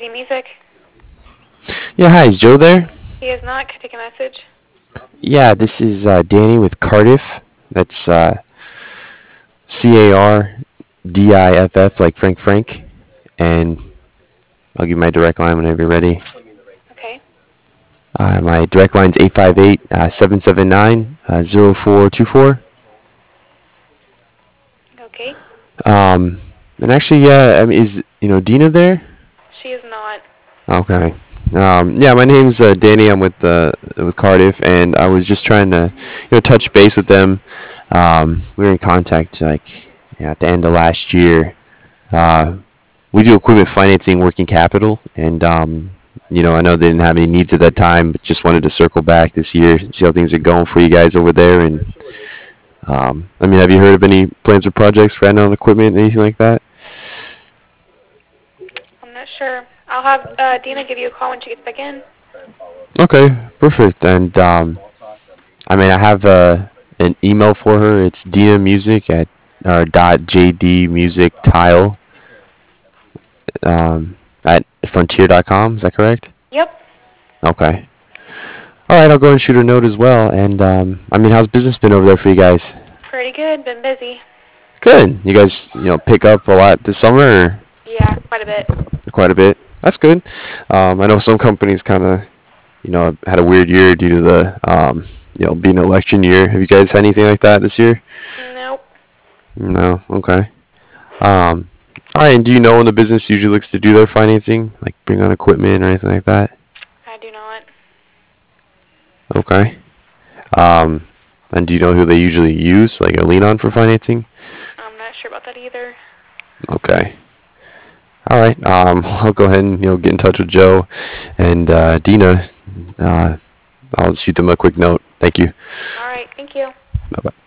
JD Music. Yeah, hi, is Joe there? He is not. Can I take a message? Yeah, this is Danny with Cardiff. That's Cardiff, like Frank. And I'll give you my direct line whenever you're ready. Okay. My direct line's 858 779 0424. Okay. Um, and actually, yeah, I mean, is Dina there? She is not. Okay. Yeah, my name's Danny. I'm with Cardiff, and I was just trying to touch base with them. We were in contact at the end of last year. Uh, we do equipment financing, working capital, and I know they didn't have any needs at that time, but just wanted to circle back this year, see how things are going for you guys over there, and I mean, have you heard of any plans or projects for adding on equipment, anything like that? I'm not sure. I'll have Dina give you a call when she gets back in. Okay, perfect. And I mean, I have an email for her. It's dinamusic dot jdmusictile at frontier.com. Is that correct? Yep. Okay. All right, I'll go and shoot her a note as well. And I mean, how's business been over there for you guys? Pretty good. Been busy. Good. You guys, pick up a lot this summer, or Yeah, quite a bit. quite a bit. That's good. I know some companies kind of, had a weird year due to the, being an election year. Have you guys had anything like that this year? Nope. No. Okay. Um, all right. And do you know when the business usually looks to do their financing, like bring on equipment or anything like that? I do not. Okay. Um, and do you know who they usually use, like or lean on for financing? I'm not sure about that either. Okay. All right. I'll go ahead and get in touch with Joe and Dina. Uh, I'll shoot them a quick note. Thank you. All right. Thank you. Bye bye.